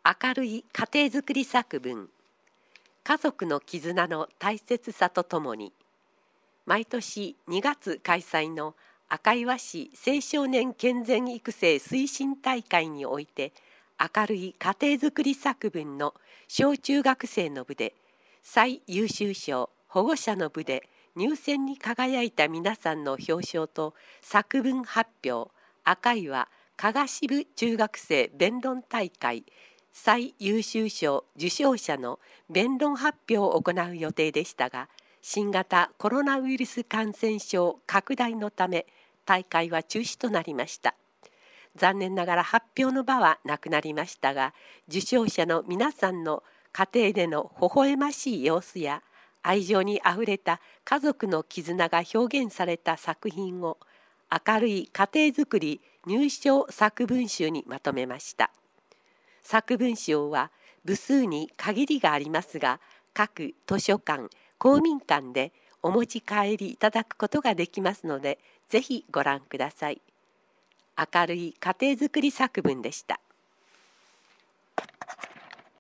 明るい家庭づくり作文。家族の絆の大切さとともに、毎年2月開催の赤磐市青少年健全育成推進大会において、明るい家庭づくり作文の小中学生の部で最優秀賞、保護者の部で入選に輝いた皆さんの表彰と作文発表、赤磐加賀支部中学生弁論大会最優秀賞受賞者の弁論発表を行う予定でしたが、新型コロナウイルス感染症拡大のため大会は中止となりました。残念ながら発表の場はなくなりましたが、受賞者の皆さんの家庭での微笑ましい様子や愛情にあふれた家族の絆が表現された作品を明るい家庭づくり入賞作文集にまとめました。作文賞は部数に限りがありますが、各図書館、公民館でお持ち帰りいただくことができますので、ぜひご覧ください。明るい家庭づくり作文でした。